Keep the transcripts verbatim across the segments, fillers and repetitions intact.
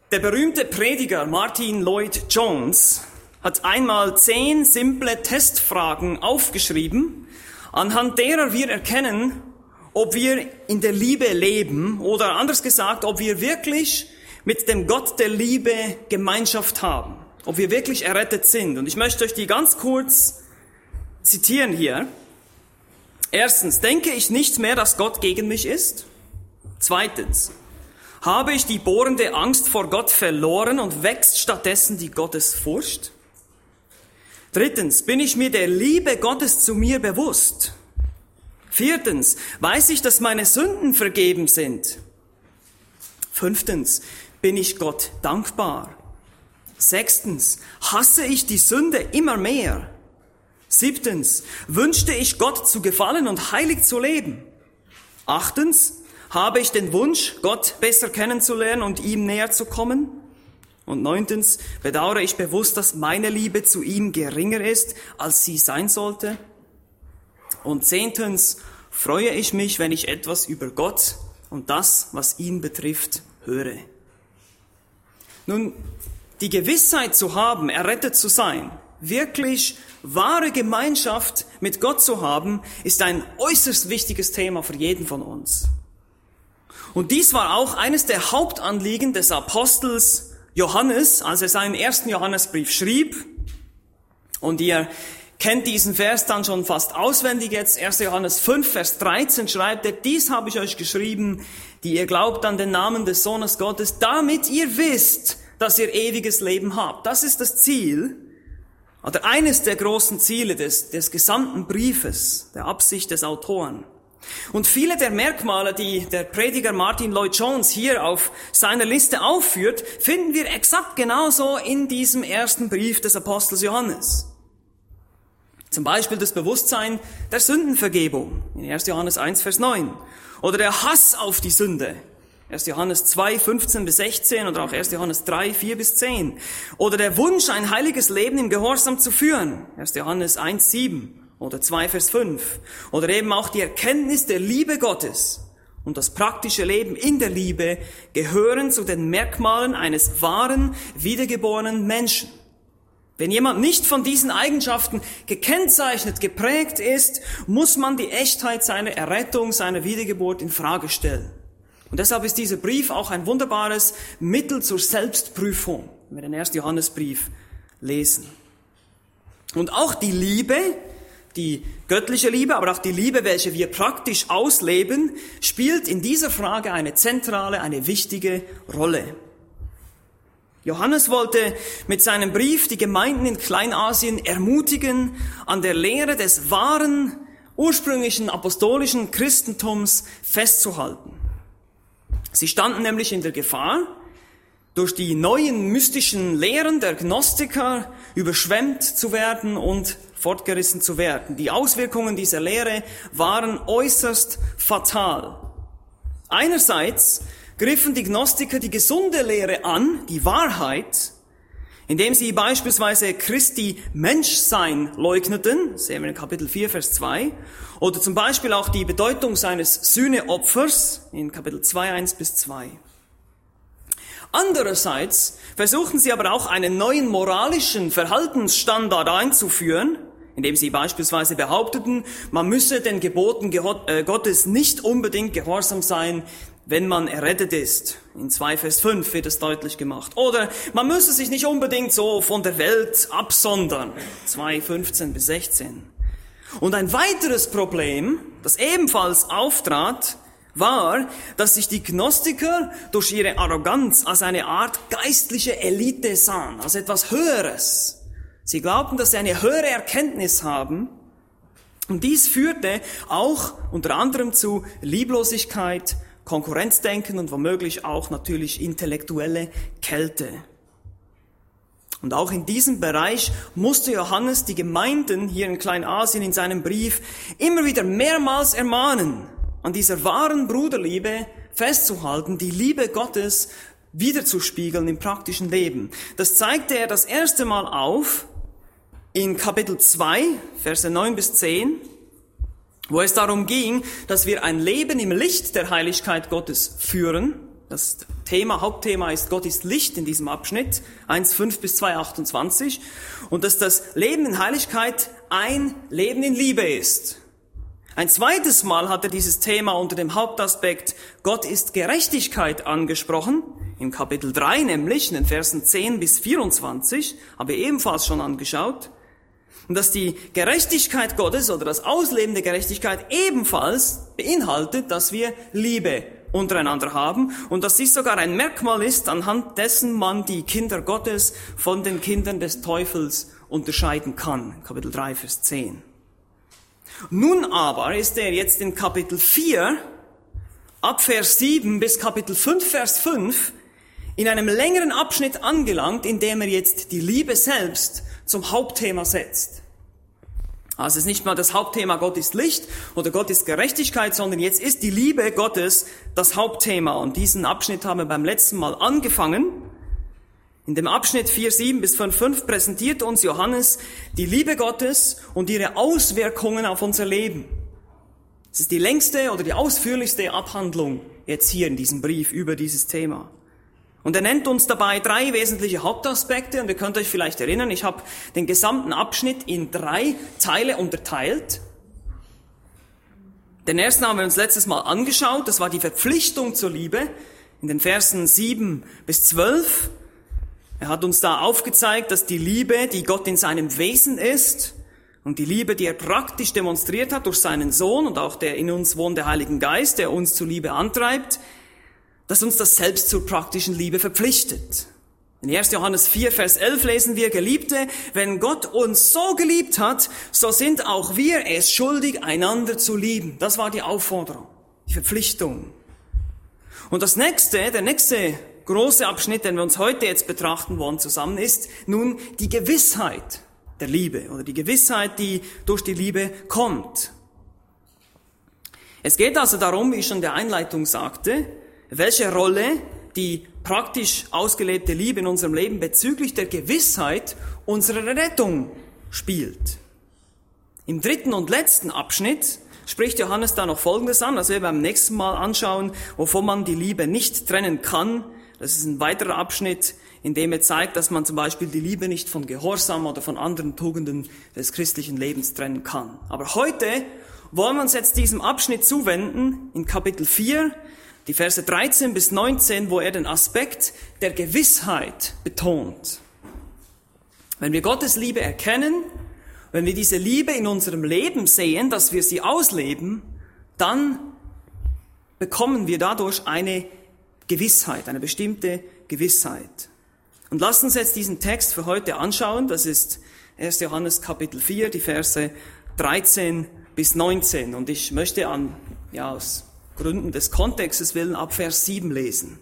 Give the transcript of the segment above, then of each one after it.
Der berühmte Prediger Martyn Lloyd-Jones hat einmal zehn simple Testfragen aufgeschrieben, anhand derer wir erkennen, ob wir in der Liebe leben oder anders gesagt, ob wir wirklich mit dem Gott der Liebe Gemeinschaft haben, ob wir wirklich errettet sind. Und ich möchte euch die ganz kurz zitieren hier. Erstens, denke ich nicht mehr, dass Gott gegen mich ist? Zweitens, habe ich die bohrende Angst vor Gott verloren und wächst stattdessen die Gottesfurcht? Drittens, bin ich mir der Liebe Gottes zu mir bewusst? Viertens, weiß ich, dass meine Sünden vergeben sind? Fünftens, bin ich Gott dankbar? Sechstens, hasse ich die Sünde immer mehr? Siebtens, wünschte ich Gott zu gefallen und heilig zu leben? Achtens, habe ich den Wunsch, Gott besser kennenzulernen und ihm näher zu kommen? Und neuntens, bedauere ich bewusst, dass meine Liebe zu ihm geringer ist, als sie sein sollte? Und zehntens, freue ich mich, wenn ich etwas über Gott und das, was ihn betrifft, höre. Nun, die Gewissheit zu haben, errettet zu sein, wirklich wahre Gemeinschaft mit Gott zu haben, ist ein äußerst wichtiges Thema für jeden von uns. Und dies war auch eines der Hauptanliegen des Apostels Johannes, als er seinen ersten Johannesbrief schrieb. Und ihr kennt diesen Vers dann schon fast auswendig jetzt. erster Johannes fünf, Vers dreizehn schreibt er, dies habe ich euch geschrieben, die ihr glaubt an den Namen des Sohnes Gottes, damit ihr wisst, dass ihr ewiges Leben habt. Das ist das Ziel, oder eines der großen Ziele des, des gesamten Briefes, der Absicht des Autoren. Und viele der Merkmale, die der Prediger Martyn Lloyd-Jones hier auf seiner Liste aufführt, finden wir exakt genauso in diesem ersten Brief des Apostels Johannes. Zum Beispiel das Bewusstsein der Sündenvergebung in erster Johannes eins, Vers neun. Oder der Hass auf die Sünde, erster Johannes zwei, fünfzehn bis sechzehn oder auch erster Johannes drei, vier bis zehn. Oder der Wunsch, ein heiliges Leben im Gehorsam zu führen, erster Johannes eins, sieben. Oder zwei, Vers fünf. Oder eben auch die Erkenntnis der Liebe Gottes und das praktische Leben in der Liebe gehören zu den Merkmalen eines wahren, wiedergeborenen Menschen. Wenn jemand nicht von diesen Eigenschaften gekennzeichnet, geprägt ist, muss man die Echtheit seiner Errettung, seiner Wiedergeburt in Frage stellen. Und deshalb ist dieser Brief auch ein wunderbares Mittel zur Selbstprüfung, wenn wir den ersten Johannesbrief lesen. Und auch die Liebe, die göttliche Liebe, aber auch die Liebe, welche wir praktisch ausleben, spielt in dieser Frage eine zentrale, eine wichtige Rolle. Johannes wollte mit seinem Brief die Gemeinden in Kleinasien ermutigen, an der Lehre des wahren, ursprünglichen apostolischen Christentums festzuhalten. Sie standen nämlich in der Gefahr, durch die neuen mystischen Lehren der Gnostiker überschwemmt zu werden und fortgerissen zu werden. Die Auswirkungen dieser Lehre waren äußerst fatal. Einerseits griffen die Gnostiker die gesunde Lehre an, die Wahrheit, indem sie beispielsweise Christi Menschsein leugneten, sehen wir in Kapitel vier, Vers zwei, oder zum Beispiel auch die Bedeutung seines Sühneopfers in Kapitel zwei, eins bis zwei. Andererseits versuchten sie aber auch einen neuen moralischen Verhaltensstandard einzuführen, indem sie beispielsweise behaupteten, man müsse den Geboten Gottes nicht unbedingt gehorsam sein, wenn man errettet ist. In zwei Vers fünf wird es deutlich gemacht. Oder man müsse sich nicht unbedingt so von der Welt absondern. zwei fünfzehn bis sechzehn. Und ein weiteres Problem, das ebenfalls auftrat, war, dass sich die Gnostiker durch ihre Arroganz als eine Art geistliche Elite sahen, als etwas Höheres. Sie glaubten, dass sie eine höhere Erkenntnis haben. Und dies führte auch unter anderem zu Lieblosigkeit, Konkurrenzdenken und womöglich auch natürlich intellektuelle Kälte. Und auch in diesem Bereich musste Johannes die Gemeinden hier in Kleinasien in seinem Brief immer wieder mehrmals ermahnen, an dieser wahren Bruderliebe festzuhalten, die Liebe Gottes wiederzuspiegeln im praktischen Leben. Das zeigte er das erste Mal auf in Kapitel zwei, Verse neun bis zehn, wo es darum ging, dass wir ein Leben im Licht der Heiligkeit Gottes führen. Das Thema, Hauptthema ist Gott ist Licht in diesem Abschnitt, eins fünf bis zwei achtundzwanzig, und dass das Leben in Heiligkeit ein Leben in Liebe ist. Ein zweites Mal hat er dieses Thema unter dem Hauptaspekt Gott ist Gerechtigkeit angesprochen, im Kapitel drei nämlich, in den Versen zehn bis vierundzwanzig, habe ich ebenfalls schon angeschaut. Und dass die Gerechtigkeit Gottes oder das Ausleben der Gerechtigkeit ebenfalls beinhaltet, dass wir Liebe untereinander haben und dass dies sogar ein Merkmal ist, anhand dessen man die Kinder Gottes von den Kindern des Teufels unterscheiden kann. Kapitel drei, Vers zehn. Nun aber ist er jetzt in Kapitel vier, ab Vers sieben bis Kapitel fünf, Vers fünf, in einem längeren Abschnitt angelangt, in dem er jetzt die Liebe selbst zum Hauptthema setzt. Also es ist nicht mal das Hauptthema Gott ist Licht oder Gott ist Gerechtigkeit, sondern jetzt ist die Liebe Gottes das Hauptthema. Und diesen Abschnitt haben wir beim letzten Mal angefangen. In dem Abschnitt vier sieben bis fünf fünf präsentiert uns Johannes die Liebe Gottes und ihre Auswirkungen auf unser Leben. Es ist die längste oder die ausführlichste Abhandlung jetzt hier in diesem Brief über dieses Thema. Und er nennt uns dabei drei wesentliche Hauptaspekte, und ihr könnt euch vielleicht erinnern, ich habe den gesamten Abschnitt in drei Teile unterteilt. Den ersten haben wir uns letztes Mal angeschaut, das war die Verpflichtung zur Liebe in den Versen sieben bis zwölf. Er hat uns da aufgezeigt, dass die Liebe, die Gott in seinem Wesen ist, und die Liebe, die er praktisch demonstriert hat durch seinen Sohn und auch der in uns wohnende Heiligen Geist, der uns zur Liebe antreibt, dass uns das selbst zur praktischen Liebe verpflichtet. In erster Johannes vier, Vers elf lesen wir, Geliebte, wenn Gott uns so geliebt hat, so sind auch wir es schuldig, einander zu lieben. Das war die Aufforderung, die Verpflichtung. Und das nächste, der nächste große Abschnitt, den wir uns heute jetzt betrachten wollen zusammen, ist nun die Gewissheit der Liebe oder die Gewissheit, die durch die Liebe kommt. Es geht also darum, wie ich schon in der Einleitung sagte, welche Rolle die praktisch ausgelebte Liebe in unserem Leben bezüglich der Gewissheit unserer Rettung spielt. Im dritten und letzten Abschnitt spricht Johannes da noch Folgendes an, das wir beim nächsten Mal anschauen, wovon man die Liebe nicht trennen kann. Das ist ein weiterer Abschnitt, in dem er zeigt, dass man zum Beispiel die Liebe nicht von Gehorsam oder von anderen Tugenden des christlichen Lebens trennen kann. Aber heute wollen wir uns jetzt diesem Abschnitt zuwenden, in Kapitel vier, die Verse dreizehn bis neunzehn, wo er den Aspekt der Gewissheit betont. Wenn wir Gottes Liebe erkennen, wenn wir diese Liebe in unserem Leben sehen, dass wir sie ausleben, dann bekommen wir dadurch eine Gewissheit, eine bestimmte Gewissheit. Und lasst uns jetzt diesen Text für heute anschauen. Das ist erster Johannes Kapitel vier, die Verse dreizehn bis neunzehn. Und ich möchte an, ja, aus Gründen des Kontextes willen ab Vers sieben lesen.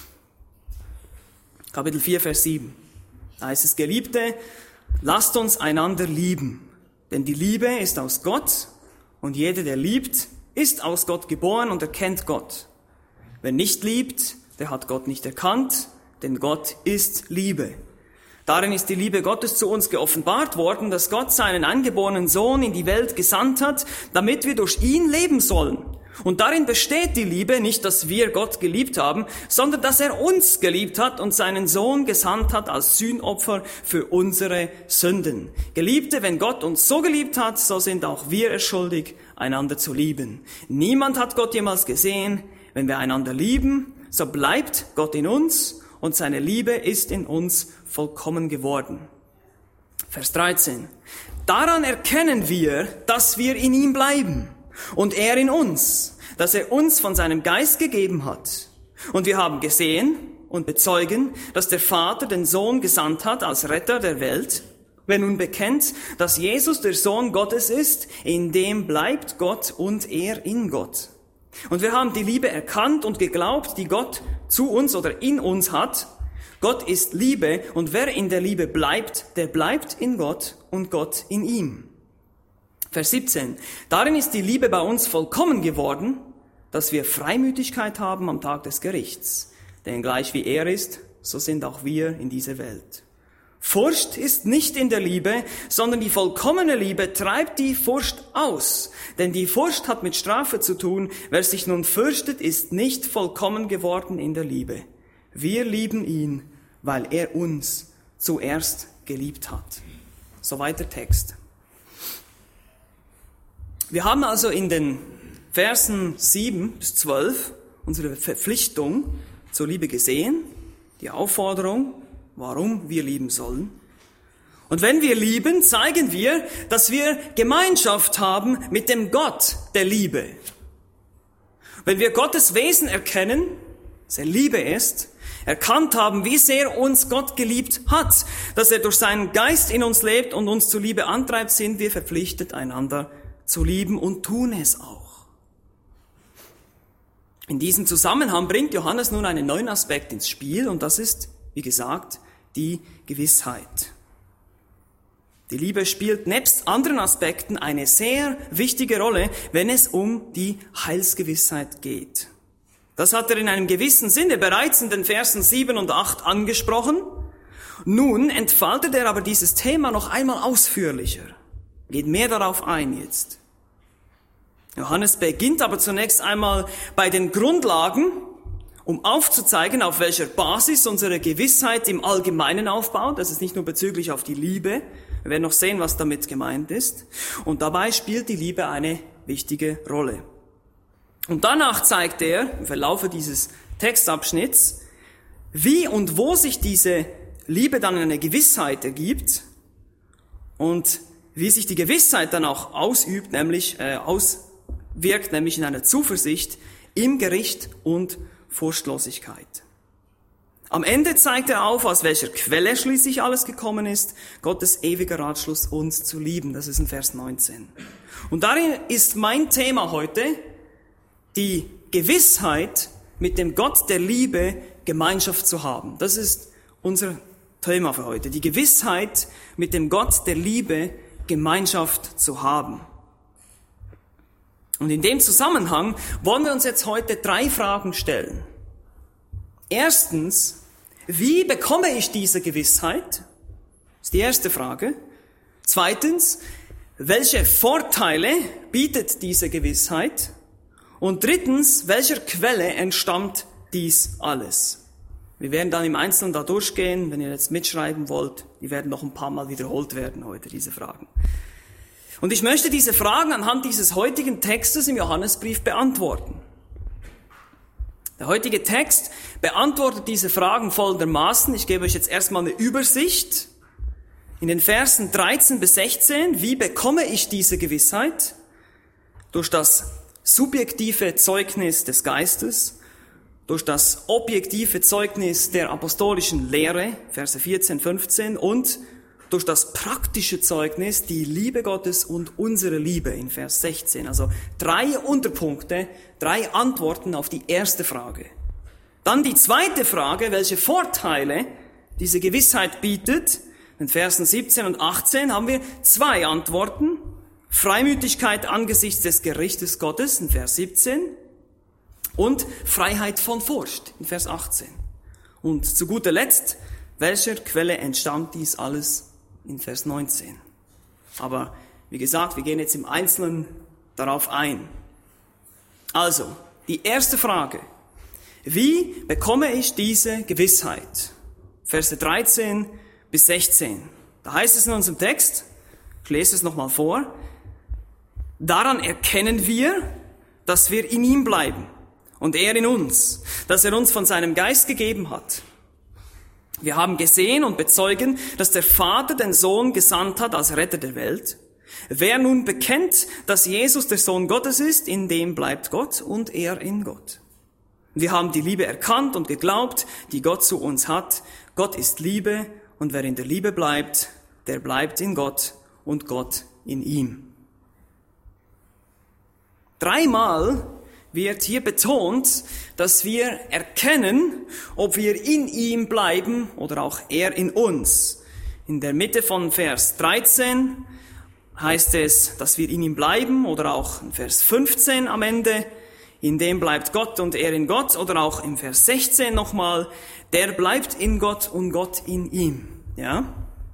Kapitel vier, Vers sieben. Da heißt es, Geliebte, lasst uns einander lieben, denn die Liebe ist aus Gott und jeder, der liebt, ist aus Gott geboren und erkennt Gott. Wer nicht liebt, der hat Gott nicht erkannt, denn Gott ist Liebe. Darin ist die Liebe Gottes zu uns geoffenbart worden, dass Gott seinen eingeborenen Sohn in die Welt gesandt hat, damit wir durch ihn leben sollen. Und darin besteht die Liebe, nicht, dass wir Gott geliebt haben, sondern dass er uns geliebt hat und seinen Sohn gesandt hat als Sühnopfer für unsere Sünden. Geliebte, wenn Gott uns so geliebt hat, so sind auch wir es schuldig, einander zu lieben. Niemand hat Gott jemals gesehen. Wenn wir einander lieben, so bleibt Gott in uns und seine Liebe ist in uns vollkommen geworden. Vers dreizehn. Daran erkennen wir, dass wir in ihm bleiben. Und er in uns, dass er uns von seinem Geist gegeben hat. Und wir haben gesehen und bezeugen, dass der Vater den Sohn gesandt hat als Retter der Welt. Wer nun bekennt, dass Jesus der Sohn Gottes ist, in dem bleibt Gott und er in Gott. Und wir haben die Liebe erkannt und geglaubt, die Gott zu uns oder in uns hat. Gott ist Liebe und wer in der Liebe bleibt, der bleibt in Gott und Gott in ihm. Vers siebzehn. Darin ist die Liebe bei uns vollkommen geworden, dass wir Freimütigkeit haben am Tag des Gerichts. Denn gleich wie er ist, so sind auch wir in dieser Welt. Furcht ist nicht in der Liebe, sondern die vollkommene Liebe treibt die Furcht aus. Denn die Furcht hat mit Strafe zu tun. Wer sich nun fürchtet, ist nicht vollkommen geworden in der Liebe. Wir lieben ihn, weil er uns zuerst geliebt hat. Soweit der Text. Wir haben also in den Versen sieben bis zwölf unsere Verpflichtung zur Liebe gesehen, die Aufforderung, warum wir lieben sollen. Und wenn wir lieben, zeigen wir, dass wir Gemeinschaft haben mit dem Gott der Liebe. Wenn wir Gottes Wesen erkennen, dass er Liebe ist, erkannt haben, wie sehr uns Gott geliebt hat, dass er durch seinen Geist in uns lebt und uns zur Liebe antreibt, sind wir verpflichtet, einander zu lieben und tun es auch. In diesem Zusammenhang bringt Johannes nun einen neuen Aspekt ins Spiel und das ist, wie gesagt, die Gewissheit. Die Liebe spielt nebst anderen Aspekten eine sehr wichtige Rolle, wenn es um die Heilsgewissheit geht. Das hat er in einem gewissen Sinne bereits in den Versen sieben und acht angesprochen. Nun entfaltet er aber dieses Thema noch einmal ausführlicher, geht mehr darauf ein jetzt. Johannes beginnt aber zunächst einmal bei den Grundlagen, um aufzuzeigen, auf welcher Basis unsere Gewissheit im Allgemeinen aufbaut. Das ist nicht nur bezüglich auf die Liebe. Wir werden noch sehen, was damit gemeint ist. Und dabei spielt die Liebe eine wichtige Rolle. Und danach zeigt er im Verlauf dieses Textabschnitts, wie und wo sich diese Liebe dann in eine Gewissheit ergibt und wie sich die Gewissheit dann auch ausübt, nämlich äh, auswirkt, nämlich in einer Zuversicht im Gericht und Furchtlosigkeit. Am Ende zeigt er auf, aus welcher Quelle schließlich alles gekommen ist, Gottes ewiger Ratschluss, uns zu lieben. Das ist in Vers neunzehn. Und darin ist mein Thema heute die Gewissheit, mit dem Gott der Liebe Gemeinschaft zu haben. Das ist unser Thema für heute. Die Gewissheit, mit dem Gott der Liebe Gemeinschaft zu haben. Und in dem Zusammenhang wollen wir uns jetzt heute drei Fragen stellen. Erstens, wie bekomme ich diese Gewissheit? Das ist die erste Frage. Zweitens, welche Vorteile bietet diese Gewissheit? Und drittens, welcher Quelle entstammt dies alles? Wir werden dann im Einzelnen da durchgehen, wenn ihr jetzt mitschreiben wollt. Die werden noch ein paar Mal wiederholt werden heute, diese Fragen. Und ich möchte diese Fragen anhand dieses heutigen Textes im Johannesbrief beantworten. Der heutige Text beantwortet diese Fragen folgendermaßen. Ich gebe euch jetzt erstmal eine Übersicht. In den Versen dreizehn bis sechzehn, wie bekomme ich diese Gewissheit? Durch das subjektive Zeugnis des Geistes, durch das objektive Zeugnis der apostolischen Lehre, Verse vierzehn, fünfzehn, und durch das praktische Zeugnis, die Liebe Gottes und unsere Liebe in Vers sechzehn. Also drei Unterpunkte, drei Antworten auf die erste Frage. Dann die zweite Frage, welche Vorteile diese Gewissheit bietet. In Versen siebzehn und achtzehn haben wir zwei Antworten. Freimütigkeit angesichts des Gerichtes Gottes in Vers siebzehn und Freiheit von Furcht in Vers achtzehn. Und zu guter Letzt, welcher Quelle entstammt dies alles in Vers neunzehn. Aber wie gesagt, wir gehen jetzt im Einzelnen darauf ein. Also, die erste Frage. Wie bekomme ich diese Gewissheit? Verse dreizehn bis sechzehn. Da heißt es in unserem Text, ich lese es nochmal vor, daran erkennen wir, dass wir in ihm bleiben und er in uns, dass er uns von seinem Geist gegeben hat. Wir haben gesehen und bezeugen, dass der Vater den Sohn gesandt hat als Retter der Welt. Wer nun bekennt, dass Jesus der Sohn Gottes ist, in dem bleibt Gott und er in Gott. Wir haben die Liebe erkannt und geglaubt, die Gott zu uns hat. Gott ist Liebe und wer in der Liebe bleibt, der bleibt in Gott und Gott in ihm. Dreimal wird hier betont, dass wir erkennen, ob wir in ihm bleiben oder auch er in uns. In der Mitte von Vers dreizehn heißt es, dass wir in ihm bleiben, oder auch in Vers fünfzehn am Ende, in dem bleibt Gott und er in Gott, oder auch im Vers sechzehn nochmal, der bleibt in Gott und Gott in ihm. Ja?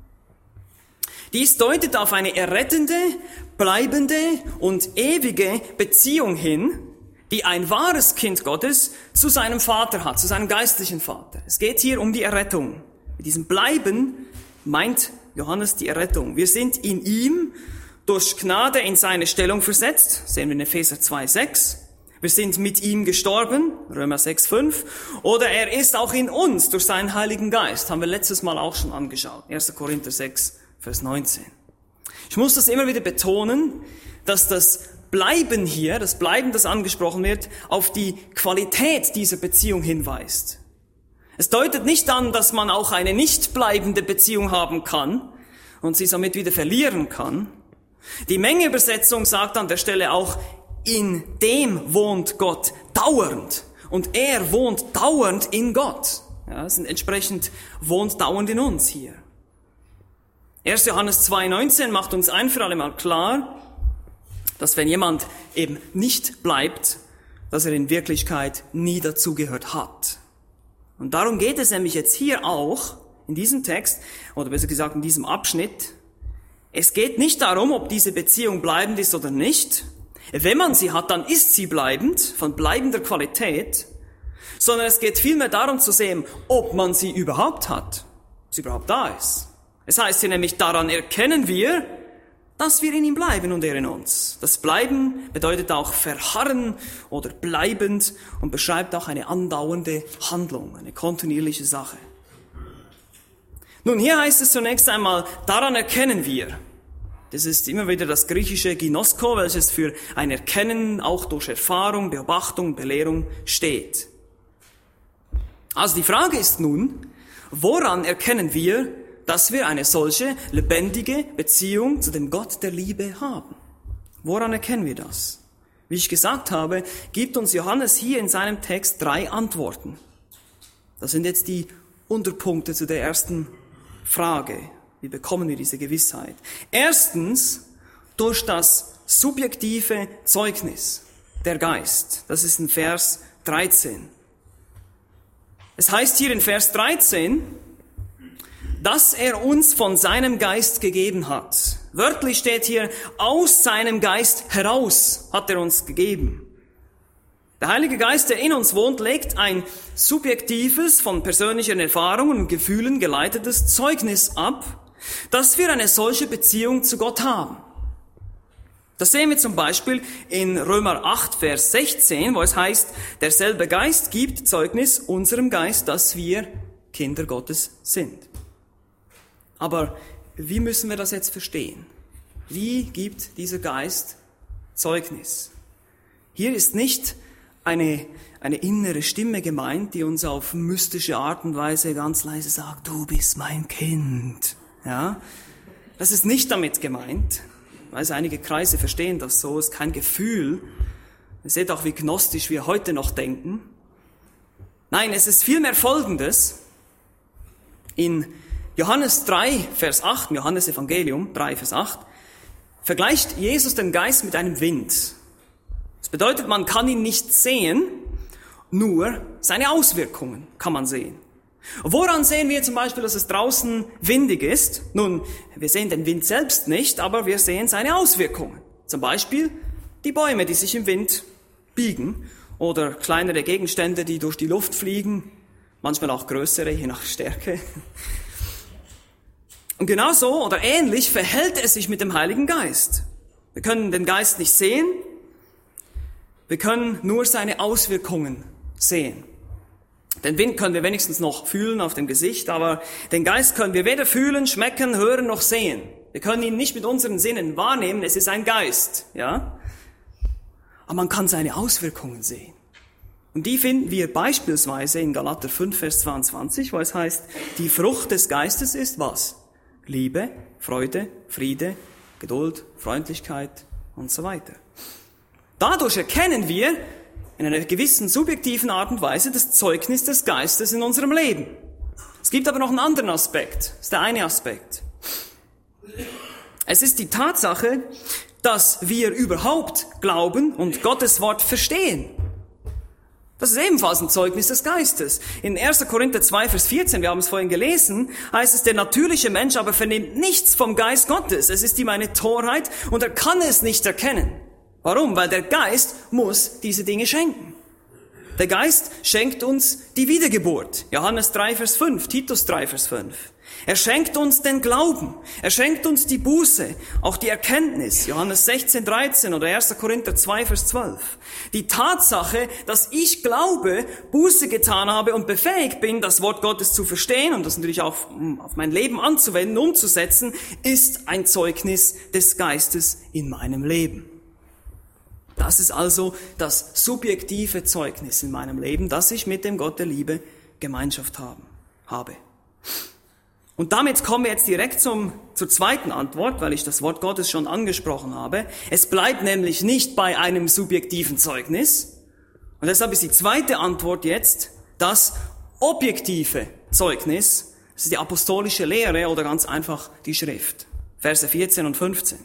Dies deutet auf eine errettende, bleibende und ewige Beziehung hin, die ein wahres Kind Gottes zu seinem Vater hat, zu seinem geistlichen Vater. Es geht hier um die Errettung. Mit diesem Bleiben meint Johannes die Errettung. Wir sind in ihm durch Gnade in seine Stellung versetzt, sehen wir in Epheser zwei sechs. Wir sind mit ihm gestorben, Römer sechs fünf. Oder er ist auch in uns durch seinen Heiligen Geist, haben wir letztes Mal auch schon angeschaut. erster Korinther sechs, Vers neunzehn. Ich muss das immer wieder betonen, dass das Bleiben hier, das Bleiben, das angesprochen wird, auf die Qualität dieser Beziehung hinweist. Es deutet nicht an, dass man auch eine nicht bleibende Beziehung haben kann und sie somit wieder verlieren kann. Die Mengeübersetzung sagt an der Stelle auch, in dem wohnt Gott dauernd und er wohnt dauernd in Gott. Ja, es sind entsprechend wohnt dauernd in uns hier. erster Johannes zwei neunzehn macht uns ein für alle Mal klar, dass wenn jemand eben nicht bleibt, dass er in Wirklichkeit nie dazugehört hat. Und darum geht es nämlich jetzt hier auch, in diesem Text, oder besser gesagt in diesem Abschnitt. Es geht nicht darum, ob diese Beziehung bleibend ist oder nicht. Wenn man sie hat, dann ist sie bleibend, von bleibender Qualität. Sondern es geht vielmehr darum zu sehen, ob man sie überhaupt hat, ob sie überhaupt da ist. Es heißt hier nämlich, daran erkennen wir, dass wir in ihm bleiben und er in uns. Das Bleiben bedeutet auch verharren oder bleibend und beschreibt auch eine andauernde Handlung, eine kontinuierliche Sache. Nun, hier heißt es zunächst einmal, daran erkennen wir. Das ist immer wieder das griechische Ginosko, welches für ein Erkennen auch durch Erfahrung, Beobachtung, Belehrung steht. Also die Frage ist nun, woran erkennen wir, dass wir eine solche lebendige Beziehung zu dem Gott der Liebe haben? Woran erkennen wir das? Wie ich gesagt habe, gibt uns Johannes hier in seinem Text drei Antworten. Das sind jetzt die Unterpunkte zu der ersten Frage. Wie bekommen wir diese Gewissheit? Erstens, durch das subjektive Zeugnis, der Geist. Das ist in Vers dreizehn. Es heißt hier in Vers dreizehn, dass er uns von seinem Geist gegeben hat. Wörtlich steht hier, aus seinem Geist heraus hat er uns gegeben. Der Heilige Geist, der in uns wohnt, legt ein subjektives, von persönlichen Erfahrungen und Gefühlen geleitetes Zeugnis ab, dass wir eine solche Beziehung zu Gott haben. Das sehen wir zum Beispiel in Römer acht, Vers sechzehn, wo es heißt, derselbe Geist gibt Zeugnis unserem Geist, dass wir Kinder Gottes sind. Aber wie müssen wir das jetzt verstehen? Wie gibt dieser Geist Zeugnis? Hier ist nicht eine, eine innere Stimme gemeint, die uns auf mystische Art und Weise ganz leise sagt, du bist mein Kind. Ja, das ist nicht damit gemeint. Ich weiß, einige Kreise verstehen das so, es ist kein Gefühl. Ihr seht auch, wie gnostisch wir heute noch denken. Nein, es ist vielmehr Folgendes. In Johannes drei, Vers acht, Johannes Evangelium drei, Vers acht, vergleicht Jesus den Geist mit einem Wind. Das bedeutet, man kann ihn nicht sehen, nur seine Auswirkungen kann man sehen. Woran sehen wir zum Beispiel, dass es draußen windig ist? Nun, wir sehen den Wind selbst nicht, aber wir sehen seine Auswirkungen. Zum Beispiel die Bäume, die sich im Wind biegen, oder kleinere Gegenstände, die durch die Luft fliegen, manchmal auch größere, je nach Stärke. Und genauso oder ähnlich verhält es sich mit dem Heiligen Geist. Wir können den Geist nicht sehen, wir können nur seine Auswirkungen sehen. Den Wind können wir wenigstens noch fühlen auf dem Gesicht, aber den Geist können wir weder fühlen, schmecken, hören noch sehen. Wir können ihn nicht mit unseren Sinnen wahrnehmen, es ist ein Geist, ja. Aber man kann seine Auswirkungen sehen. Und die finden wir beispielsweise in Galater fünf, Vers zweiundzwanzig, wo es heißt, die Frucht des Geistes ist was? Liebe, Freude, Friede, Geduld, Freundlichkeit und so weiter. Dadurch erkennen wir in einer gewissen subjektiven Art und Weise das Zeugnis des Geistes in unserem Leben. Es gibt aber noch einen anderen Aspekt. Das ist der eine Aspekt. Es ist die Tatsache, dass wir überhaupt glauben und Gottes Wort verstehen. Das ist ebenfalls ein Zeugnis des Geistes. In erster Korinther zwei, Vers vierzehn, wir haben es vorhin gelesen, heißt es, der natürliche Mensch aber vernimmt nichts vom Geist Gottes. Es ist ihm eine Torheit und er kann es nicht erkennen. Warum? Weil der Geist muss diese Dinge schenken. Der Geist schenkt uns die Wiedergeburt. Johannes drei, Vers fünf, Titus drei, Vers fünf. Er schenkt uns den Glauben. Er schenkt uns die Buße, auch die Erkenntnis. Johannes sechzehn, dreizehn oder erster Korinther zwei, Vers zwölf. Die Tatsache, dass ich glaube, Buße getan habe und befähigt bin, das Wort Gottes zu verstehen und das natürlich auch auf mein Leben anzuwenden, umzusetzen, ist ein Zeugnis des Geistes in meinem Leben. Das ist also das subjektive Zeugnis in meinem Leben, dass ich mit dem Gott der Liebe Gemeinschaft haben, habe. Und damit kommen wir jetzt direkt zum, zur zweiten Antwort, weil ich das Wort Gottes schon angesprochen habe. Es bleibt nämlich nicht bei einem subjektiven Zeugnis. Und deshalb ist die zweite Antwort jetzt das objektive Zeugnis. Das ist die apostolische Lehre oder ganz einfach die Schrift. Verse vierzehn und fünfzehn.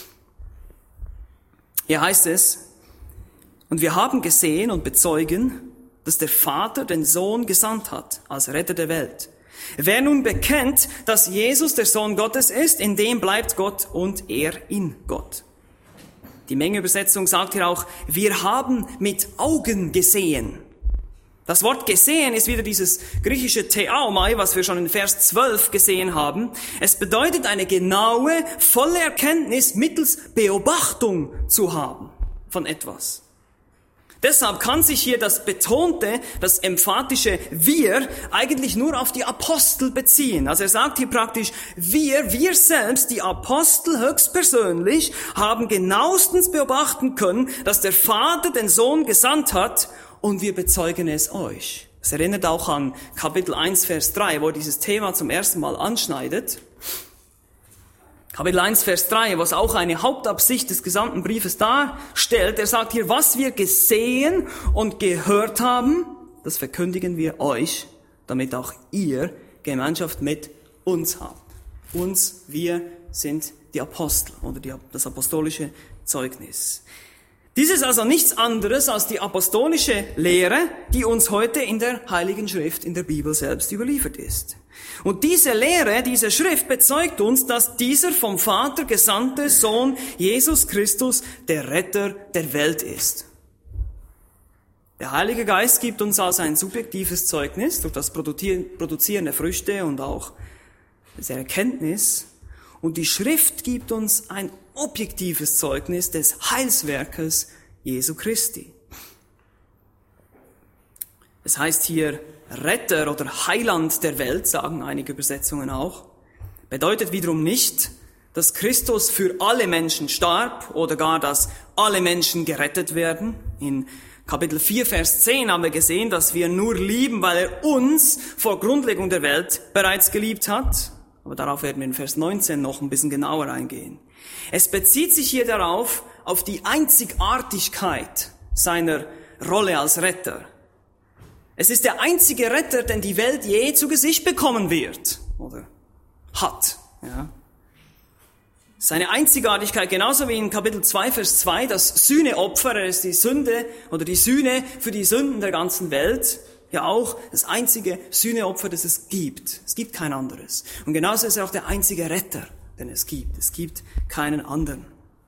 Hier heißt es, und wir haben gesehen und bezeugen, dass der Vater den Sohn gesandt hat als Retter der Welt. Wer nun bekennt, dass Jesus der Sohn Gottes ist, in dem bleibt Gott und er in Gott. Die Mengeübersetzung sagt hier auch, wir haben mit Augen gesehen. Das Wort gesehen ist wieder dieses griechische Theaomai, was wir schon in Vers zwölf gesehen haben. Es bedeutet eine genaue, volle Erkenntnis mittels Beobachtung zu haben von etwas. Deshalb kann sich hier das betonte, das emphatische Wir eigentlich nur auf die Apostel beziehen. Also er sagt hier praktisch, wir, wir selbst, die Apostel höchstpersönlich, haben genauestens beobachten können, dass der Vater den Sohn gesandt hat und wir bezeugen es euch. Es erinnert auch an Kapitel eins, Vers drei, wo er dieses Thema zum ersten Mal anschneidet. Kapitel eins, Vers drei, was auch eine Hauptabsicht des gesamten Briefes darstellt. Er sagt hier, was wir gesehen und gehört haben, das verkündigen wir euch, damit auch ihr Gemeinschaft mit uns habt. Uns, wir sind die Apostel oder die, das apostolische Zeugnis. Dies ist also nichts anderes als die apostolische Lehre, die uns heute in der Heiligen Schrift, in der Bibel selbst überliefert ist. Und diese Lehre, diese Schrift bezeugt uns, dass dieser vom Vater gesandte Sohn Jesus Christus der Retter der Welt ist. Der Heilige Geist gibt uns also ein subjektives Zeugnis durch das Produzieren der Früchte und auch der Erkenntnis. Und die Schrift gibt uns ein objektives Zeugnis des Heilswerkes Jesu Christi. Es heißt hier Retter oder Heiland der Welt, sagen einige Übersetzungen auch. Bedeutet wiederum nicht, dass Christus für alle Menschen starb oder gar, dass alle Menschen gerettet werden. In Kapitel vier, Vers zehn haben wir gesehen, dass wir nur lieben, weil er uns vor Grundlegung der Welt bereits geliebt hat. Aber darauf werden wir in Vers neunzehn noch ein bisschen genauer eingehen. Es bezieht sich hier darauf, auf die Einzigartigkeit seiner Rolle als Retter. Es ist der einzige Retter, den die Welt je zu Gesicht bekommen wird oder hat. Ja. Seine Einzigartigkeit, genauso wie in Kapitel zwei, Vers zwei, das Sühneopfer, er ist die Sünde oder die Sühne für die Sünden der ganzen Welt. Ja auch das einzige Sühneopfer, das es gibt. Es gibt kein anderes. Und genauso ist er auch der einzige Retter, den es gibt. Es gibt keinen anderen.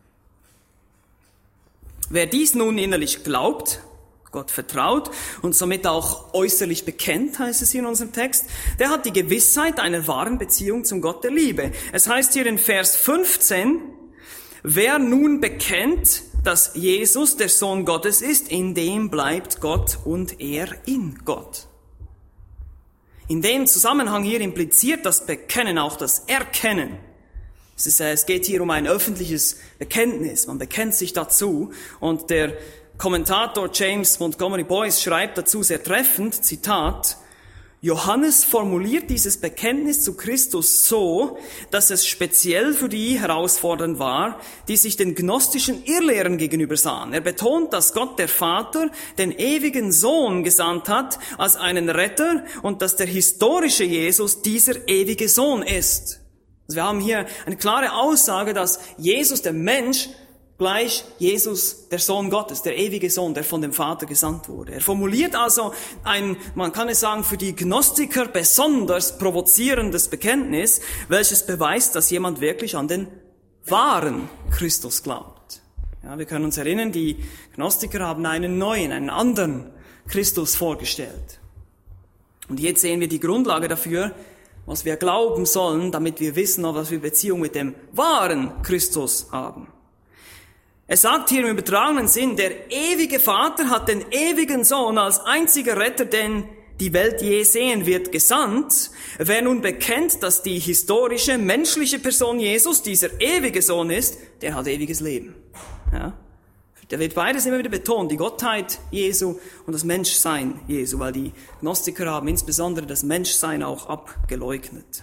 Wer dies nun innerlich glaubt, Gott vertraut und somit auch äußerlich bekennt, heißt es hier in unserem Text, der hat die Gewissheit einer wahren Beziehung zum Gott der Liebe. Es heißt hier in Vers fünfzehn, wer nun bekennt, dass Jesus der Sohn Gottes ist, in dem bleibt Gott und er in Gott. In dem Zusammenhang hier impliziert das Bekennen auch das Erkennen. Es, ist, es geht hier um ein öffentliches Bekenntnis. Man bekennt sich dazu. Und der Kommentator James Montgomery Boyce schreibt dazu sehr treffend, Zitat, Johannes formuliert dieses Bekenntnis zu Christus so, dass es speziell für die herausfordernd war, die sich den gnostischen Irrlehren gegenüber sahen. Er betont, dass Gott der Vater den ewigen Sohn gesandt hat als einen Retter und dass der historische Jesus dieser ewige Sohn ist. Also wir haben hier eine klare Aussage, dass Jesus, der Mensch, gleich Jesus, der Sohn Gottes, der ewige Sohn, der von dem Vater gesandt wurde. Er formuliert also ein, man kann es sagen, für die Gnostiker besonders provozierendes Bekenntnis, welches beweist, dass jemand wirklich an den wahren Christus glaubt. Ja, wir können uns erinnern, die Gnostiker haben einen neuen, einen anderen Christus vorgestellt. Und jetzt sehen wir die Grundlage dafür, was wir glauben sollen, damit wir wissen, dass wir Beziehung mit dem wahren Christus haben. Es sagt hier im übertragenen Sinn, der ewige Vater hat den ewigen Sohn als einziger Retter, den die Welt je sehen wird, gesandt. Wer nun bekennt, dass die historische, menschliche Person Jesus dieser ewige Sohn ist, der hat ewiges Leben. Ja? Da wird beides immer wieder betont, die Gottheit Jesu und das Menschsein Jesu, weil die Gnostiker haben insbesondere das Menschsein auch abgeleugnet.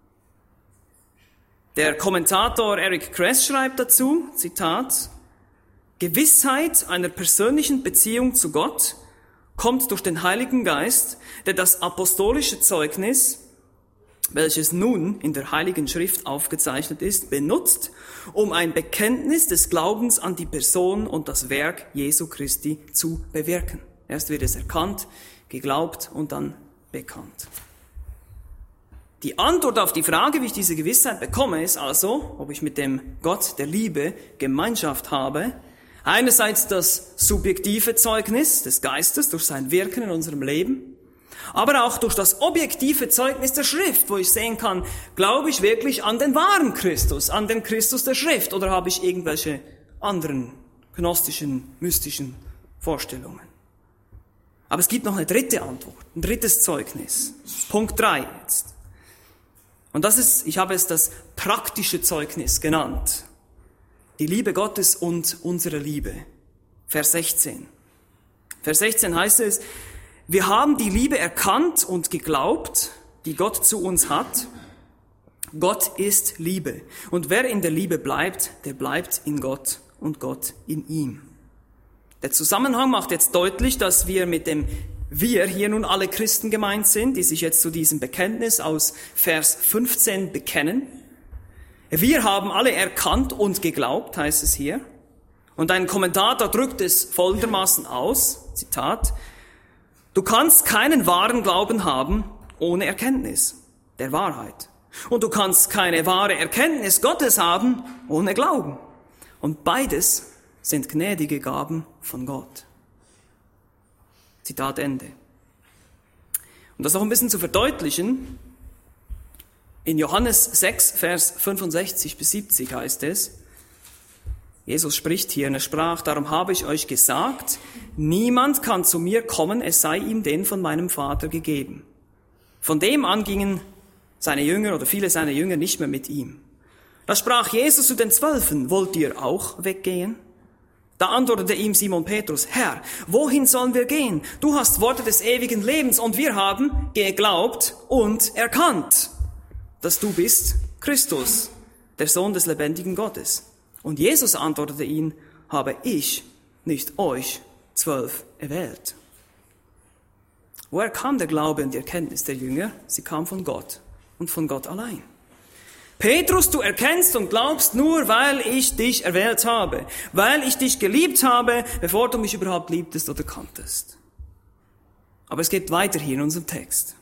Der Kommentator Eric Kress schreibt dazu, Zitat, Gewissheit einer persönlichen Beziehung zu Gott kommt durch den Heiligen Geist, der das apostolische Zeugnis, welches nun in der Heiligen Schrift aufgezeichnet ist, benutzt, um ein Bekenntnis des Glaubens an die Person und das Werk Jesu Christi zu bewirken. Erst wird es erkannt, geglaubt und dann bekannt. Die Antwort auf die Frage, wie ich diese Gewissheit bekomme, ist also, ob ich mit dem Gott der Liebe Gemeinschaft habe. Einerseits das subjektive Zeugnis des Geistes durch sein Wirken in unserem Leben, aber auch durch das objektive Zeugnis der Schrift, wo ich sehen kann, glaube ich wirklich an den wahren Christus, an den Christus der Schrift, oder habe ich irgendwelche anderen gnostischen, mystischen Vorstellungen. Aber es gibt noch eine dritte Antwort, ein drittes Zeugnis. Punkt drei jetzt. Und das ist, ich habe es das praktische Zeugnis genannt. Die Liebe Gottes und unsere Liebe. Vers sechzehn. Vers sechzehn heißt es, wir haben die Liebe erkannt und geglaubt, die Gott zu uns hat. Gott ist Liebe. Und wer in der Liebe bleibt, der bleibt in Gott und Gott in ihm. Der Zusammenhang macht jetzt deutlich, dass wir mit dem Wir hier nun alle Christen gemeint sind, die sich jetzt zu diesem Bekenntnis aus Vers fünfzehn bekennen. Wir haben alle erkannt und geglaubt, heißt es hier. Und ein Kommentator drückt es folgendermaßen aus, Zitat, du kannst keinen wahren Glauben haben ohne Erkenntnis der Wahrheit. Und du kannst keine wahre Erkenntnis Gottes haben ohne Glauben. Und beides sind gnädige Gaben von Gott. Zitat Ende. Um das noch ein bisschen zu verdeutlichen, in Johannes sechs, Vers fünfundsechzig bis siebzig heißt es, Jesus spricht hier und er sprach, darum habe ich euch gesagt, niemand kann zu mir kommen, es sei ihm denn von meinem Vater gegeben. Von dem an gingen seine Jünger oder viele seiner Jünger nicht mehr mit ihm. Da sprach Jesus zu den Zwölfen, wollt ihr auch weggehen? Da antwortete ihm Simon Petrus, Herr, wohin sollen wir gehen? Du hast Worte des ewigen Lebens und wir haben geglaubt und erkannt, dass du bist Christus, der Sohn des lebendigen Gottes. Und Jesus antwortete ihn, habe ich nicht euch zwölf erwählt. Woher kam der Glaube und die Erkenntnis der Jünger? Sie kam von Gott und von Gott allein. Petrus, du erkennst und glaubst nur, weil ich dich erwählt habe, weil ich dich geliebt habe, bevor du mich überhaupt liebtest oder kanntest. Aber es geht weiter hier in unserem Text.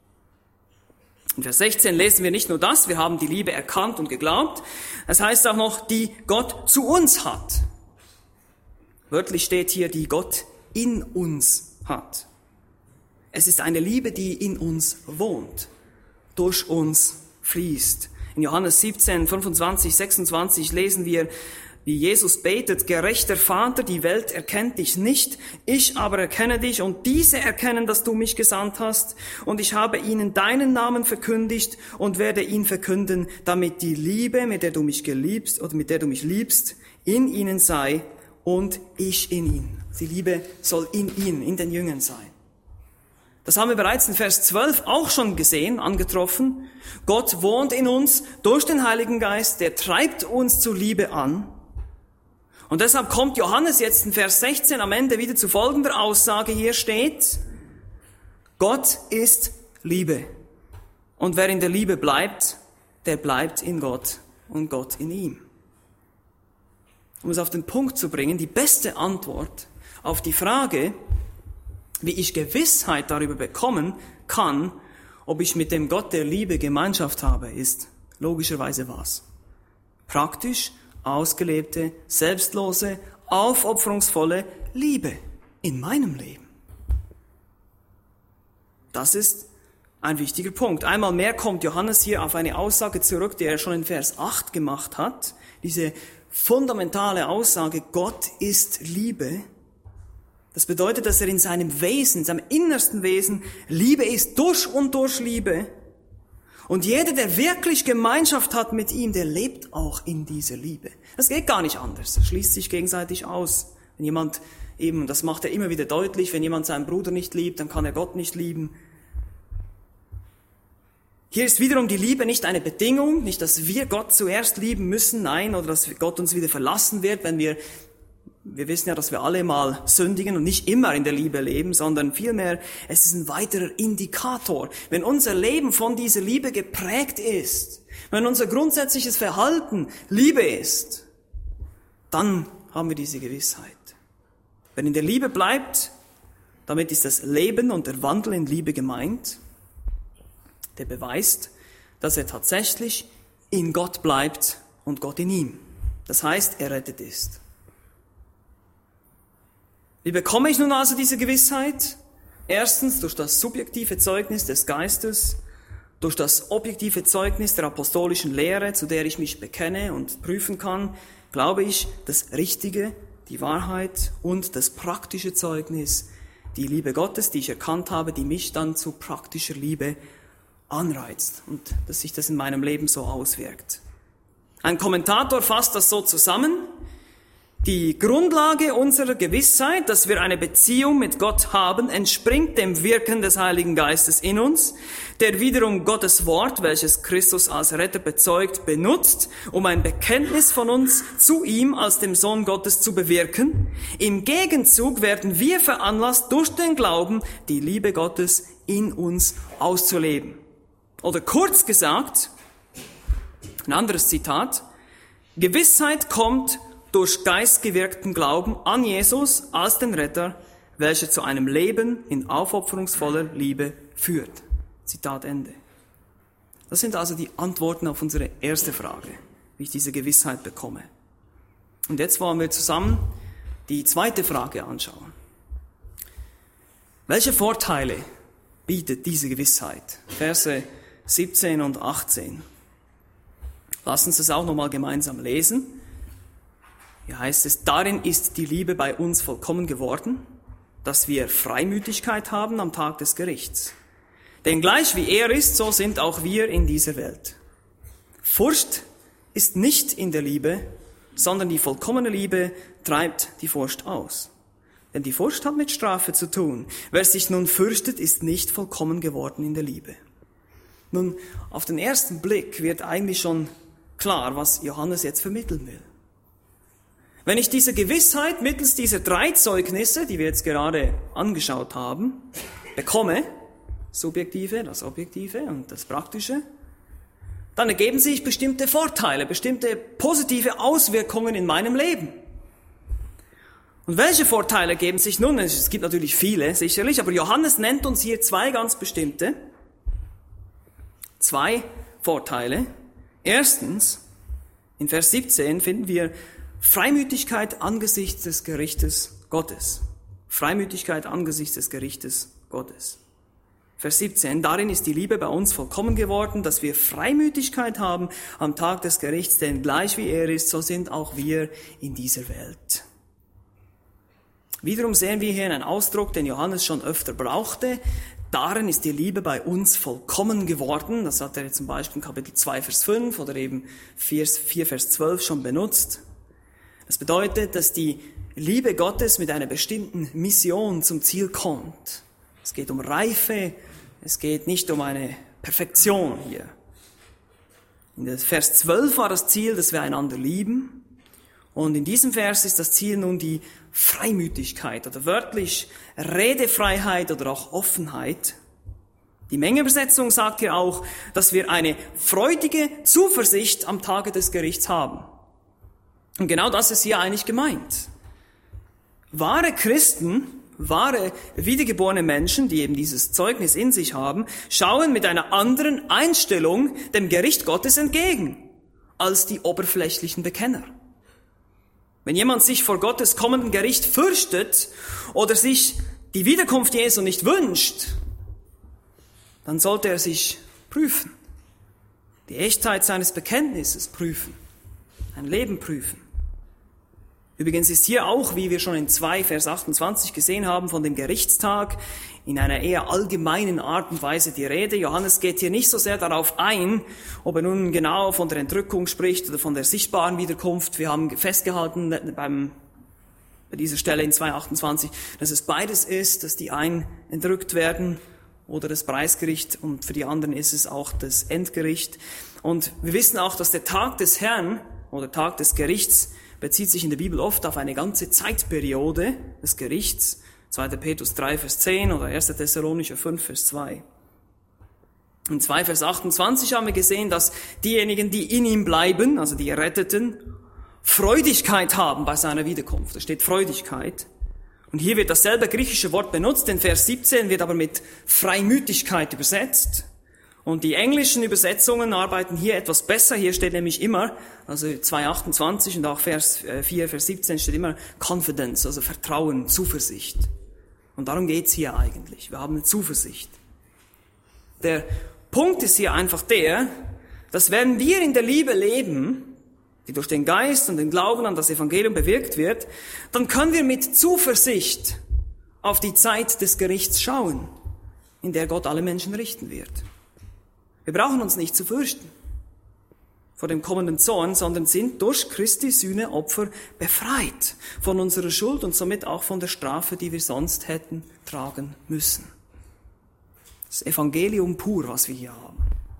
In Vers sechzehn lesen wir nicht nur das, wir haben die Liebe erkannt und geglaubt, es heißt auch noch, die Gott zu uns hat. Wörtlich steht hier, die Gott in uns hat. Es ist eine Liebe, die in uns wohnt, durch uns fließt. In Johannes siebzehn, fünfundzwanzig, sechsundzwanzig lesen wir, wie Jesus betet, gerechter Vater, die Welt erkennt dich nicht, ich aber erkenne dich und diese erkennen, dass du mich gesandt hast und ich habe ihnen deinen Namen verkündigt und werde ihn verkünden, damit die Liebe, mit der du mich geliebst oder mit der du mich liebst, in ihnen sei und ich in ihnen. Die Liebe soll in ihnen, in den Jüngern sein. Das haben wir bereits in Vers zwölf auch schon gesehen, angetroffen. Gott wohnt in uns durch den Heiligen Geist, der treibt uns zur Liebe an. Und deshalb kommt Johannes jetzt in Vers sechzehn am Ende wieder zu folgender Aussage. Hier steht, Gott ist Liebe. Und wer in der Liebe bleibt, der bleibt in Gott und Gott in ihm. Um es auf den Punkt zu bringen, die beste Antwort auf die Frage, wie ich Gewissheit darüber bekommen kann, ob ich mit dem Gott der Liebe Gemeinschaft habe, ist logischerweise was? Praktisch ausgelebte, selbstlose, aufopferungsvolle Liebe in meinem Leben. Das ist ein wichtiger Punkt. Einmal mehr kommt Johannes hier auf eine Aussage zurück, die er schon in Vers acht gemacht hat. Diese fundamentale Aussage, Gott ist Liebe. Das bedeutet, dass er in seinem Wesen, in seinem innersten Wesen Liebe ist, durch und durch Liebe. Und jeder, der wirklich Gemeinschaft hat mit ihm, der lebt auch in dieser Liebe. Das geht gar nicht anders. Das schließt sich gegenseitig aus. Wenn jemand eben, das macht er immer wieder deutlich, wenn jemand seinen Bruder nicht liebt, dann kann er Gott nicht lieben. Hier ist wiederum die Liebe nicht eine Bedingung, nicht, dass wir Gott zuerst lieben müssen, nein, oder dass Gott uns wieder verlassen wird, wenn wir, wir wissen ja, dass wir alle mal sündigen und nicht immer in der Liebe leben, sondern vielmehr, es ist ein weiterer Indikator. Wenn unser Leben von dieser Liebe geprägt ist, wenn unser grundsätzliches Verhalten Liebe ist, dann haben wir diese Gewissheit. Wenn in der Liebe bleibt, damit ist das Leben und der Wandel in Liebe gemeint, der beweist, dass er tatsächlich in Gott bleibt und Gott in ihm. Das heißt, er rettet ist. Wie bekomme ich nun also diese Gewissheit? Erstens durch das subjektive Zeugnis des Geistes, durch das objektive Zeugnis der apostolischen Lehre, zu der ich mich bekenne und prüfen kann, glaube ich, das Richtige, die Wahrheit und das praktische Zeugnis, die Liebe Gottes, die ich erkannt habe, die mich dann zu praktischer Liebe anreizt und dass sich das in meinem Leben so auswirkt. Ein Kommentator fasst das so zusammen: Die Grundlage unserer Gewissheit, dass wir eine Beziehung mit Gott haben, entspringt dem Wirken des Heiligen Geistes in uns, der wiederum Gottes Wort, welches Christus als Retter bezeugt, benutzt, um ein Bekenntnis von uns zu ihm als dem Sohn Gottes zu bewirken. Im Gegenzug werden wir veranlasst, durch den Glauben die Liebe Gottes in uns auszuleben. Oder kurz gesagt, ein anderes Zitat: Gewissheit kommt durch geistgewirkten Glauben an Jesus als den Retter, welcher zu einem Leben in aufopferungsvoller Liebe führt. Zitat Ende. Das sind also die Antworten auf unsere erste Frage, wie ich diese Gewissheit bekomme. Und jetzt wollen wir zusammen die zweite Frage anschauen. Welche Vorteile bietet diese Gewissheit? Verse siebzehn und achtzehn. Lass uns das auch nochmal gemeinsam lesen. Hier heißt es: Darin ist die Liebe bei uns vollkommen geworden, dass wir Freimütigkeit haben am Tag des Gerichts. Denn gleich wie er ist, so sind auch wir in dieser Welt. Furcht ist nicht in der Liebe, sondern die vollkommene Liebe treibt die Furcht aus. Denn die Furcht hat mit Strafe zu tun. Wer sich nun fürchtet, ist nicht vollkommen geworden in der Liebe. Nun, auf den ersten Blick wird eigentlich schon klar, was Johannes jetzt vermitteln will. Wenn ich diese Gewissheit mittels dieser drei Zeugnisse, die wir jetzt gerade angeschaut haben, bekomme, subjektive, das objektive und das praktische, dann ergeben sich bestimmte Vorteile, bestimmte positive Auswirkungen in meinem Leben. Und welche Vorteile ergeben sich nun? Es gibt natürlich viele, sicherlich, aber Johannes nennt uns hier zwei ganz bestimmte. Zwei Vorteile. Erstens, in Vers siebzehn finden wir Freimütigkeit angesichts des Gerichtes Gottes. Freimütigkeit angesichts des Gerichtes Gottes. Vers siebzehn, darin ist die Liebe bei uns vollkommen geworden, dass wir Freimütigkeit haben am Tag des Gerichts, denn gleich wie er ist, so sind auch wir in dieser Welt. Wiederum sehen wir hier einen Ausdruck, den Johannes schon öfter brauchte. Darin ist die Liebe bei uns vollkommen geworden. Das hat er zum Beispiel in Kapitel zwei, Vers fünf oder eben vier, Vers zwölf schon benutzt. Das bedeutet, dass die Liebe Gottes mit einer bestimmten Mission zum Ziel kommt. Es geht um Reife, es geht nicht um eine Perfektion hier. In Vers zwölf war das Ziel, dass wir einander lieben. Und in diesem Vers ist das Ziel nun die Freimütigkeit oder wörtlich Redefreiheit oder auch Offenheit. Die Mengenübersetzung sagt hier auch, dass wir eine freudige Zuversicht am Tage des Gerichts haben. Und genau das ist hier eigentlich gemeint. Wahre Christen, wahre wiedergeborene Menschen, die eben dieses Zeugnis in sich haben, schauen mit einer anderen Einstellung dem Gericht Gottes entgegen als die oberflächlichen Bekenner. Wenn jemand sich vor Gottes kommenden Gericht fürchtet oder sich die Wiederkunft Jesu nicht wünscht, dann sollte er sich prüfen, die Echtheit seines Bekenntnisses prüfen, ein Leben prüfen. Übrigens ist hier auch, wie wir schon in zwei Vers achtundzwanzig gesehen haben, von dem Gerichtstag in einer eher allgemeinen Art und Weise die Rede. Johannes geht hier nicht so sehr darauf ein, ob er nun genau von der Entrückung spricht oder von der sichtbaren Wiederkunft. Wir haben festgehalten beim, bei dieser Stelle in zwei achtundzwanzig, dass es beides ist, dass die einen entrückt werden oder das Preisgericht, und für die anderen ist es auch das Endgericht. Und wir wissen auch, dass der Tag des Herrn oder Tag des Gerichts bezieht sich in der Bibel oft auf eine ganze Zeitperiode des Gerichts. zweiter Petrus drei, Vers zehn oder erster Thessalonicher fünf, Vers zwei. In zwei Vers achtundzwanzig haben wir gesehen, dass diejenigen, die in ihm bleiben, also die Erretteten, Freudigkeit haben bei seiner Wiederkunft. Da steht Freudigkeit. Und hier wird dasselbe griechische Wort benutzt. In Vers siebzehn wird aber mit Freimütigkeit übersetzt. Und die englischen Übersetzungen arbeiten hier etwas besser. Hier steht nämlich immer, also zwei achtundzwanzig und auch Vers vier, Vers siebzehn steht immer Confidence, also Vertrauen, Zuversicht. Und darum geht's hier eigentlich. Wir haben eine Zuversicht. Der Punkt ist hier einfach der, dass wenn wir in der Liebe leben, die durch den Geist und den Glauben an das Evangelium bewirkt wird, dann können wir mit Zuversicht auf die Zeit des Gerichts schauen, in der Gott alle Menschen richten wird. Wir brauchen uns nicht zu fürchten vor dem kommenden Zorn, sondern sind durch Christi Sühneopfer befreit von unserer Schuld und somit auch von der Strafe, die wir sonst hätten tragen müssen. Das Evangelium pur, was wir hier haben.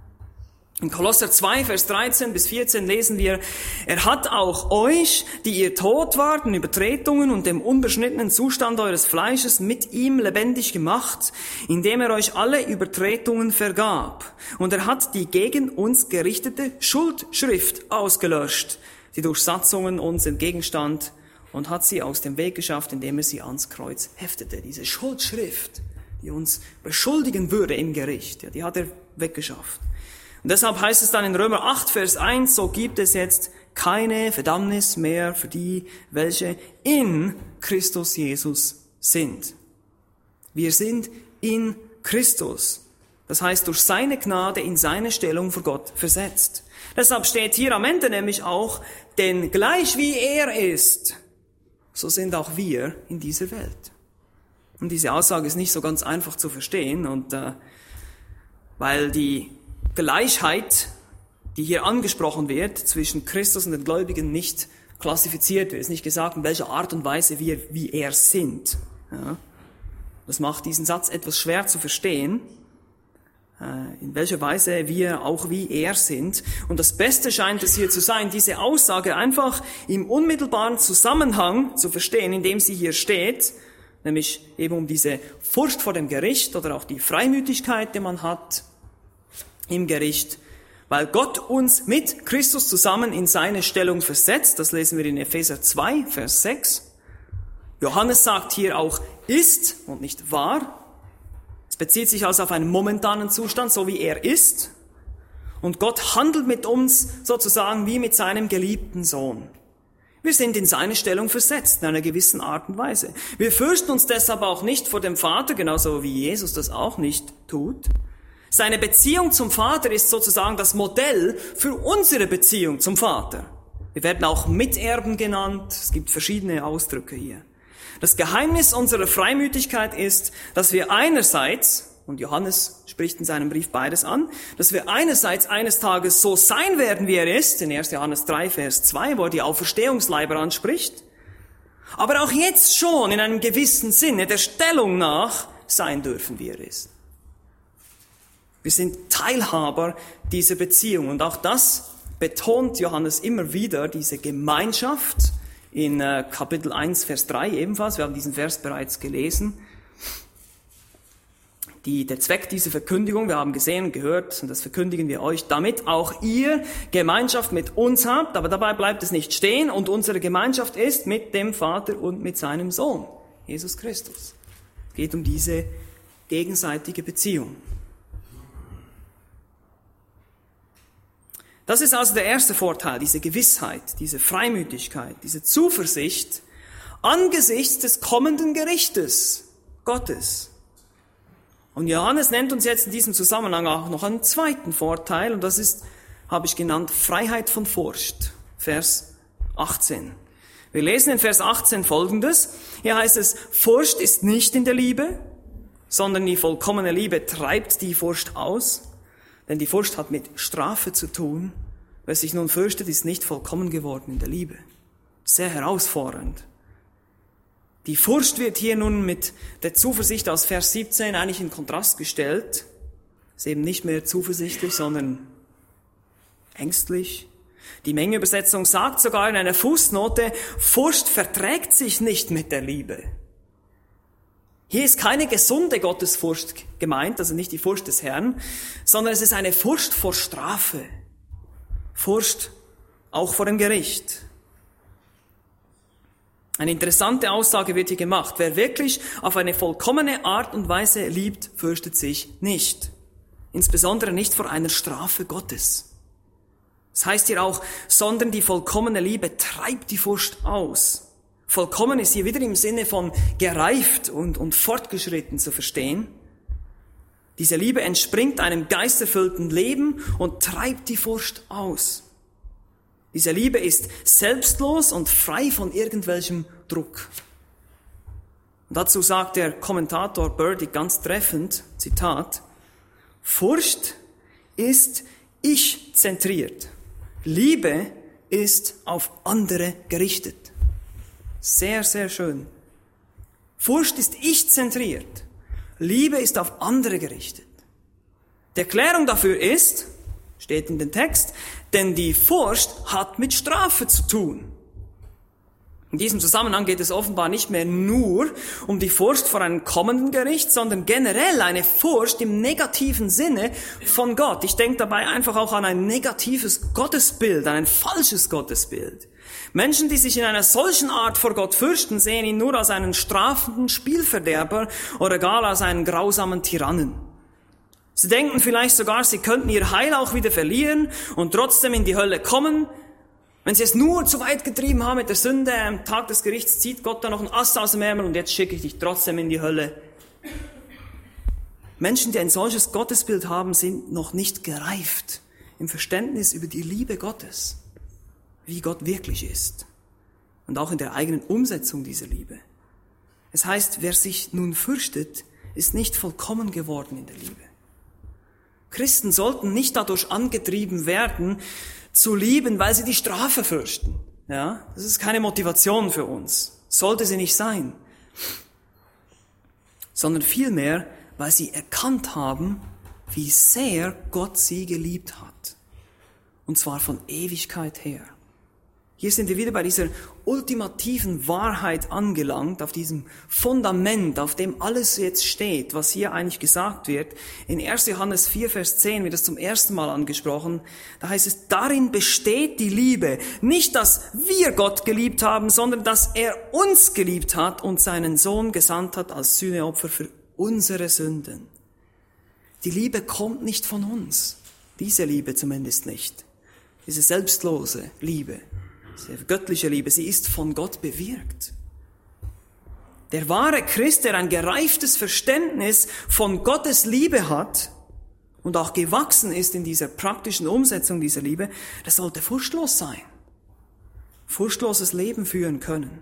In Kolosser zwei, Vers dreizehn bis vierzehn lesen wir, er hat auch euch, die ihr tot wart in Übertretungen und dem unbeschnittenen Zustand eures Fleisches, mit ihm lebendig gemacht, indem er euch alle Übertretungen vergab. Und er hat die gegen uns gerichtete Schuldschrift ausgelöscht, die durch Satzungen uns entgegenstand, und hat sie aus dem Weg geschafft, indem er sie ans Kreuz heftete. Diese Schuldschrift, die uns beschuldigen würde im Gericht, ja, die hat er weggeschafft. Und deshalb heißt es dann in Römer acht, Vers eins, so gibt es jetzt keine Verdammnis mehr für die, welche in Christus Jesus sind. Wir sind in Christus. Das heißt, durch seine Gnade in seine Stellung vor Gott versetzt. Deshalb steht hier am Ende nämlich auch, denn gleich wie er ist, so sind auch wir in dieser Welt. Und diese Aussage ist nicht so ganz einfach zu verstehen, und äh, weil die Gleichheit, die hier angesprochen wird, zwischen Christus und den Gläubigen nicht klassifiziert wird. Es ist nicht gesagt, in welcher Art und Weise wir wie er sind. Ja. Das macht diesen Satz etwas schwer zu verstehen, in welcher Weise wir auch wie er sind. Und das Beste scheint es hier zu sein, diese Aussage einfach im unmittelbaren Zusammenhang zu verstehen, in dem sie hier steht, nämlich eben um diese Furcht vor dem Gericht oder auch die Freimütigkeit, die man hat im Gericht, weil Gott uns mit Christus zusammen in seine Stellung versetzt. Das lesen wir in Epheser zwei, Vers sechs. Johannes sagt hier auch ist und nicht war. Es bezieht sich also auf einen momentanen Zustand, so wie er ist. Und Gott handelt mit uns sozusagen wie mit seinem geliebten Sohn. Wir sind in seine Stellung versetzt, in einer gewissen Art und Weise. Wir fürchten uns deshalb auch nicht vor dem Vater, genauso wie Jesus das auch nicht tut. Seine Beziehung zum Vater ist sozusagen das Modell für unsere Beziehung zum Vater. Wir werden auch Miterben genannt. Es gibt verschiedene Ausdrücke hier. Das Geheimnis unserer Freimütigkeit ist, dass wir einerseits, und Johannes spricht in seinem Brief beides an, dass wir einerseits eines Tages so sein werden, wie er ist, in erster Johannes drei, Vers zwei, wo er die Auferstehungsleiber anspricht, aber auch jetzt schon in einem gewissen Sinne der Stellung nach sein dürfen, wie er ist. Wir sind Teilhaber dieser Beziehung. Und auch das betont Johannes immer wieder, diese Gemeinschaft in äh, Kapitel eins, Vers drei ebenfalls. Wir haben diesen Vers bereits gelesen. Die, der Zweck dieser Verkündigung, wir haben gesehen und gehört, und das verkündigen wir euch, damit auch ihr Gemeinschaft mit uns habt. Aber dabei bleibt es nicht stehen. Und unsere Gemeinschaft ist mit dem Vater und mit seinem Sohn, Jesus Christus. Es geht um diese gegenseitige Beziehung. Das ist also der erste Vorteil, diese Gewissheit, diese Freimütigkeit, diese Zuversicht angesichts des kommenden Gerichtes Gottes. Und Johannes nennt uns jetzt in diesem Zusammenhang auch noch einen zweiten Vorteil, und das ist, habe ich genannt, Freiheit von Furcht. Vers achtzehn. Wir lesen in Vers achtzehn Folgendes. Hier heißt es, Furcht ist nicht in der Liebe, sondern die vollkommene Liebe treibt die Furcht aus. Denn die Furcht hat mit Strafe zu tun. Wer sich nun fürchtet, ist nicht vollkommen geworden in der Liebe. Sehr herausfordernd. Die Furcht wird hier nun mit der Zuversicht aus Vers siebzehn eigentlich in Kontrast gestellt. Ist eben nicht mehr zuversichtlich, sondern ängstlich. Die Mengenübersetzung sagt sogar in einer Fußnote, Furcht verträgt sich nicht mit der Liebe. Hier ist keine gesunde Gottesfurcht gemeint, also nicht die Furcht des Herrn, sondern es ist eine Furcht vor Strafe. Furcht auch vor dem Gericht. Eine interessante Aussage wird hier gemacht. Wer wirklich auf eine vollkommene Art und Weise liebt, fürchtet sich nicht. Insbesondere nicht vor einer Strafe Gottes. Das heißt hier auch, sondern die vollkommene Liebe treibt die Furcht aus. Vollkommen ist hier wieder im Sinne von gereift und, und fortgeschritten zu verstehen. Diese Liebe entspringt einem geisterfüllten Leben und treibt die Furcht aus. Diese Liebe ist selbstlos und frei von irgendwelchem Druck. Und dazu sagt der Kommentator Burdick ganz treffend, Zitat, Furcht ist ich-zentriert. Liebe ist auf andere gerichtet. Sehr, sehr schön. Furcht ist ich-zentriert. Liebe ist auf andere gerichtet. Die Erklärung dafür ist, steht in dem Text, denn die Furcht hat mit Strafe zu tun. In diesem Zusammenhang geht es offenbar nicht mehr nur um die Furcht vor einem kommenden Gericht, sondern generell eine Furcht im negativen Sinne von Gott. Ich denke dabei einfach auch an ein negatives Gottesbild, an ein falsches Gottesbild. Menschen, die sich in einer solchen Art vor Gott fürchten, sehen ihn nur als einen strafenden Spielverderber oder gar als einen grausamen Tyrannen. Sie denken vielleicht sogar, sie könnten ihr Heil auch wieder verlieren und trotzdem in die Hölle kommen. Wenn sie es nur zu weit getrieben haben mit der Sünde, am Tag des Gerichts zieht Gott da noch einen Ast aus dem Ärmel und jetzt schicke ich dich trotzdem in die Hölle. Menschen, die ein solches Gottesbild haben, sind noch nicht gereift im Verständnis über die Liebe Gottes, wie Gott wirklich ist und auch in der eigenen Umsetzung dieser Liebe. Es heißt, wer sich nun fürchtet, ist nicht vollkommen geworden in der Liebe. Christen sollten nicht dadurch angetrieben werden, zu lieben, weil sie die Strafe fürchten. Ja, das ist keine Motivation für uns. Sollte sie nicht sein. Sondern vielmehr, weil sie erkannt haben, wie sehr Gott sie geliebt hat. Und zwar von Ewigkeit her. Hier sind wir wieder bei dieser ultimativen Wahrheit angelangt, auf diesem Fundament, auf dem alles jetzt steht, was hier eigentlich gesagt wird. In erster Johannes vier, Vers zehn wird das zum ersten Mal angesprochen. Da heißt es, darin besteht die Liebe. Nicht, dass wir Gott geliebt haben, sondern dass er uns geliebt hat und seinen Sohn gesandt hat als Sühneopfer für unsere Sünden. Die Liebe kommt nicht von uns. Diese Liebe zumindest nicht. Diese selbstlose Liebe. Diese göttliche Liebe, sie ist von Gott bewirkt. Der wahre Christ, der ein gereiftes Verständnis von Gottes Liebe hat und auch gewachsen ist in dieser praktischen Umsetzung dieser Liebe, der sollte furchtlos sein. Furchtloses Leben führen können.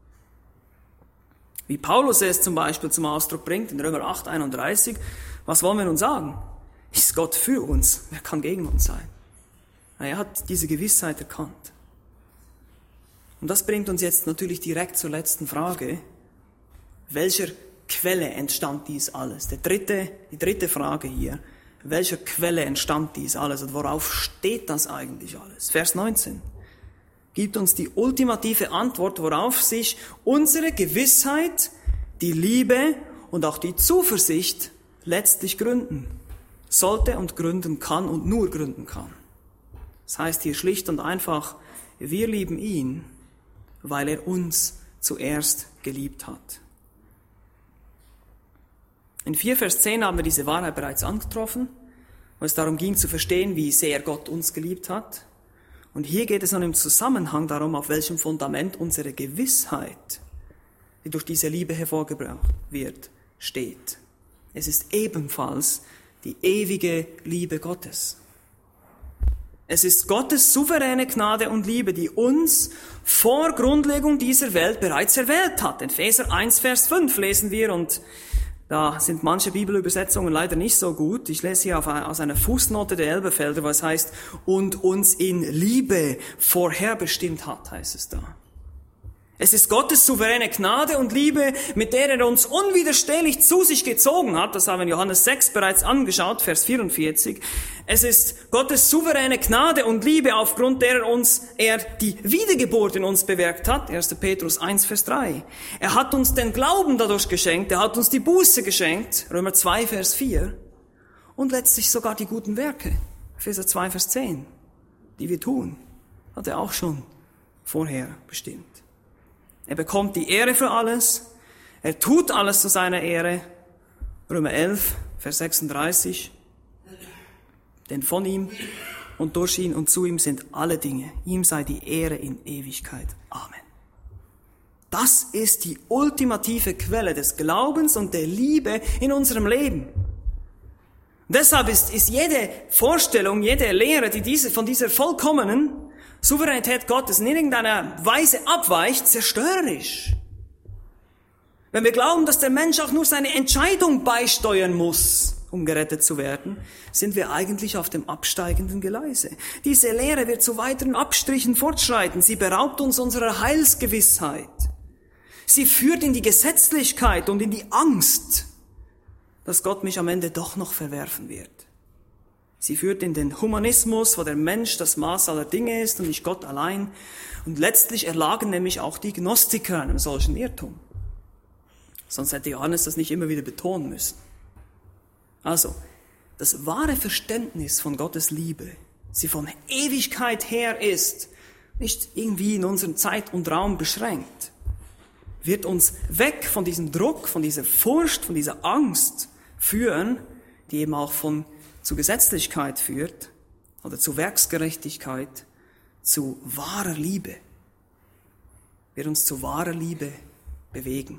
Wie Paulus es zum Beispiel zum Ausdruck bringt in Römer acht, einunddreißig, was wollen wir nun sagen? Ist Gott für uns? Wer kann gegen uns sein? Er hat diese Gewissheit erkannt. Und das bringt uns jetzt natürlich direkt zur letzten Frage. Welcher Quelle entstand dies alles? Der dritte, die dritte Frage hier. Welcher Quelle entstand dies alles? Und worauf steht das eigentlich alles? Vers neunzehn gibt uns die ultimative Antwort, worauf sich unsere Gewissheit, die Liebe und auch die Zuversicht letztlich gründen. Sollte und gründen kann und nur gründen kann. Das heißt hier schlicht und einfach, wir lieben ihn, weil er uns zuerst geliebt hat. In vier Vers zehn haben wir diese Wahrheit bereits angetroffen. wo es darum ging zu verstehen, wie sehr Gott uns geliebt hat. Und hier geht es nun im Zusammenhang darum, auf welchem Fundament unsere Gewissheit, die durch diese Liebe hervorgebracht wird, steht. Es ist ebenfalls die ewige Liebe Gottes. Es ist Gottes souveräne Gnade und Liebe, die uns vor Grundlegung dieser Welt bereits erwählt hat. In Epheser eins, Vers fünf lesen wir, und da sind manche Bibelübersetzungen leider nicht so gut. Ich lese hier aus einer Fußnote der Elberfelder, was heißt, und uns in Liebe vorherbestimmt hat, heißt es da. Es ist Gottes souveräne Gnade und Liebe, mit der er uns unwiderstehlich zu sich gezogen hat. Das haben wir in Johannes sechs bereits angeschaut, Vers vierundvierzig. Es ist Gottes souveräne Gnade und Liebe, aufgrund der er uns, er die Wiedergeburt in uns bewirkt hat. erster Petrus eins, Vers drei. Er hat uns den Glauben dadurch geschenkt. Er hat uns die Buße geschenkt. Römer zwei, Vers vier. Und letztlich sogar die guten Werke. Epheser zwei, Vers zehn. Die wir tun, hat er auch schon vorher bestimmt. Er bekommt die Ehre für alles. Er tut alles zu seiner Ehre. Römer elf, Vers sechsunddreißig. Denn von ihm und durch ihn und zu ihm sind alle Dinge. Ihm sei die Ehre in Ewigkeit. Amen. Das ist die ultimative Quelle des Glaubens und der Liebe in unserem Leben. Und deshalb ist, ist jede Vorstellung, jede Lehre, die diese, von dieser vollkommenen Souveränität Gottes in irgendeiner Weise abweicht, zerstörerisch. Wenn wir glauben, dass der Mensch auch nur seine Entscheidung beisteuern muss, um gerettet zu werden, sind wir eigentlich auf dem absteigenden Gleise. Diese Lehre wird zu weiteren Abstrichen fortschreiten. Sie beraubt uns unserer Heilsgewissheit. Sie führt in die Gesetzlichkeit und in die Angst, dass Gott mich am Ende doch noch verwerfen wird. Sie führt in den Humanismus, wo der Mensch das Maß aller Dinge ist und nicht Gott allein. Und letztlich erlagen nämlich auch die Gnostiker einem solchen Irrtum. Sonst hätte Johannes das nicht immer wieder betonen müssen. Also, das wahre Verständnis von Gottes Liebe, sie von Ewigkeit her ist, nicht irgendwie in unserem Zeit und Raum beschränkt, wird uns weg von diesem Druck, von dieser Furcht, von dieser Angst führen, die eben auch von zu Gesetzlichkeit führt oder zu Werksgerechtigkeit, zu wahrer Liebe, wird uns zu wahrer Liebe bewegen.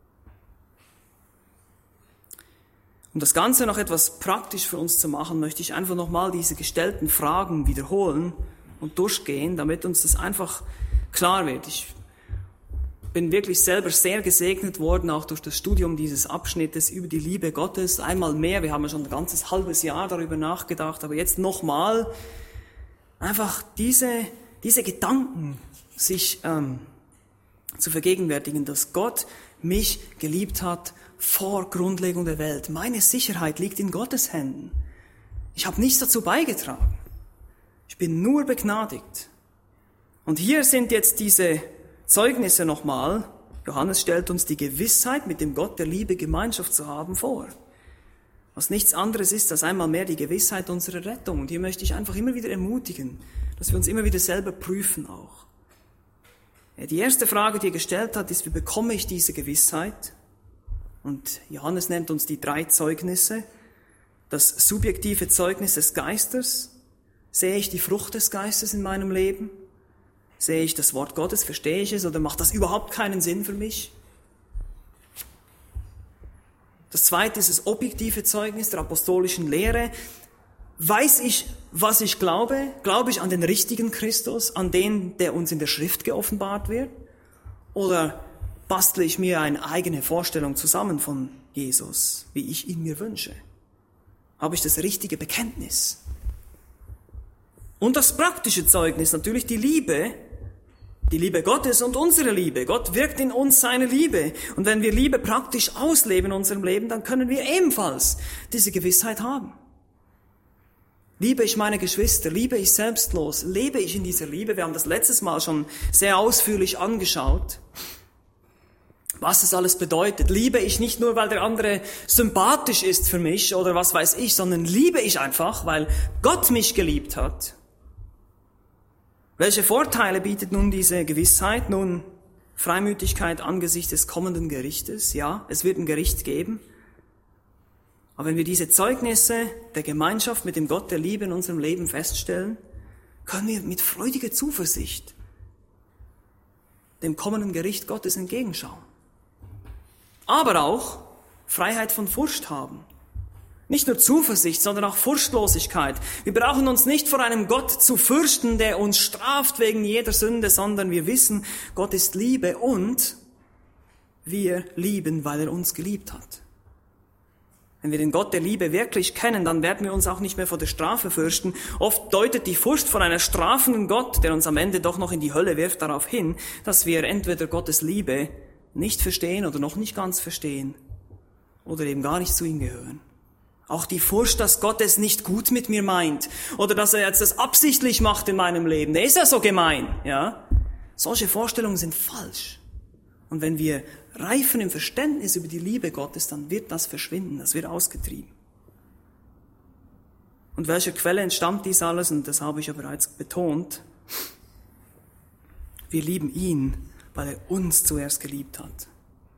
Um das Ganze noch etwas praktisch für uns zu machen, möchte ich einfach nochmal diese gestellten Fragen wiederholen und durchgehen, damit uns das einfach klar wird. Ich bin wirklich selber sehr gesegnet worden, auch durch das Studium dieses Abschnittes über die Liebe Gottes. Einmal mehr, wir haben ja schon ein ganzes halbes Jahr darüber nachgedacht, aber jetzt nochmal einfach diese, diese Gedanken sich ähm, zu vergegenwärtigen, dass Gott mich geliebt hat vor Grundlegung der Welt. Meine Sicherheit liegt in Gottes Händen. Ich habe nichts dazu beigetragen. Ich bin nur begnadigt. Und hier sind jetzt diese Zeugnisse nochmal. Johannes stellt uns die Gewissheit, mit dem Gott der Liebe Gemeinschaft zu haben, vor. Was nichts anderes ist, als einmal mehr die Gewissheit unserer Rettung. Und hier möchte ich einfach immer wieder ermutigen, dass wir uns immer wieder selber prüfen auch. Die erste Frage, die er gestellt hat, ist, wie bekomme ich diese Gewissheit? Und Johannes nennt uns die drei Zeugnisse. Das subjektive Zeugnis des Geistes. Sehe ich die Frucht des Geistes in meinem Leben? Sehe ich das Wort Gottes, verstehe ich es, oder macht das überhaupt keinen Sinn für mich? Das zweite ist das objektive Zeugnis der apostolischen Lehre. Weiß ich, was ich glaube? Glaube ich an den richtigen Christus, an den, der uns in der Schrift geoffenbart wird? Oder bastle ich mir eine eigene Vorstellung zusammen von Jesus, wie ich ihn mir wünsche? Habe ich das richtige Bekenntnis? Und das praktische Zeugnis, natürlich die Liebe, die Liebe Gottes und unsere Liebe. Gott wirkt in uns seine Liebe. Und wenn wir Liebe praktisch ausleben in unserem Leben, dann können wir ebenfalls diese Gewissheit haben. Liebe ich meine Geschwister, liebe ich selbstlos, lebe ich in dieser Liebe. Wir haben das letztes Mal schon sehr ausführlich angeschaut, was das alles bedeutet. Liebe ich nicht nur, weil der andere sympathisch ist für mich oder was weiß ich, sondern liebe ich einfach, weil Gott mich geliebt hat. Welche Vorteile bietet nun diese Gewissheit? Nun, Freimütigkeit angesichts des kommenden Gerichtes. Ja, es wird ein Gericht geben. Aber wenn wir diese Zeugnisse der Gemeinschaft mit dem Gott der Liebe in unserem Leben feststellen, können wir mit freudiger Zuversicht dem kommenden Gericht Gottes entgegenschauen. Aber auch Freiheit von Furcht haben. Nicht nur Zuversicht, sondern auch Furchtlosigkeit. Wir brauchen uns nicht vor einem Gott zu fürchten, der uns straft wegen jeder Sünde, sondern wir wissen, Gott ist Liebe und wir lieben, weil er uns geliebt hat. Wenn wir den Gott der Liebe wirklich kennen, dann werden wir uns auch nicht mehr vor der Strafe fürchten. Oft deutet die Furcht vor einer strafenden Gott, der uns am Ende doch noch in die Hölle wirft, darauf hin, dass wir entweder Gottes Liebe nicht verstehen oder noch nicht ganz verstehen oder eben gar nicht zu ihm gehören. Auch die Furcht, dass Gott es nicht gut mit mir meint oder dass er jetzt das absichtlich macht in meinem Leben. Der ist ja so gemein, ja. Solche Vorstellungen sind falsch. Und wenn wir reifen im Verständnis über die Liebe Gottes, dann wird das verschwinden, das wird ausgetrieben. Und welcher Quelle entstammt dies alles? Und das habe ich ja bereits betont. Wir lieben ihn, weil er uns zuerst geliebt hat.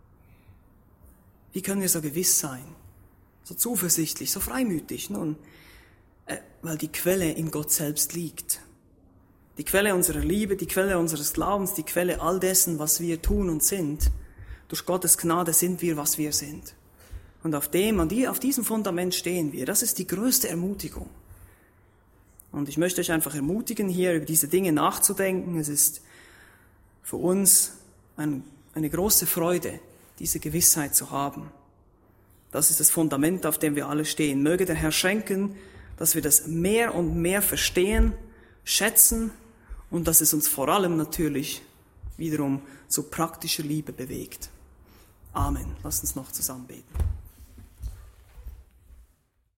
Wie können wir so gewiss sein? So zuversichtlich, so freimütig? Nun, äh, weil die Quelle in Gott selbst liegt. Die Quelle unserer Liebe, die Quelle unseres Glaubens, die Quelle all dessen, was wir tun und sind. Durch Gottes Gnade sind wir, was wir sind. Und auf dem, auf diesem Fundament stehen wir. Das ist die größte Ermutigung. Und ich möchte euch einfach ermutigen, hier über diese Dinge nachzudenken. Es ist für uns ein, eine große Freude, diese Gewissheit zu haben. Das ist das Fundament, auf dem wir alle stehen. Möge der Herr schenken, dass wir das mehr und mehr verstehen, schätzen und dass es uns vor allem natürlich wiederum zu praktischer Liebe bewegt. Amen. Lasst uns noch zusammen beten.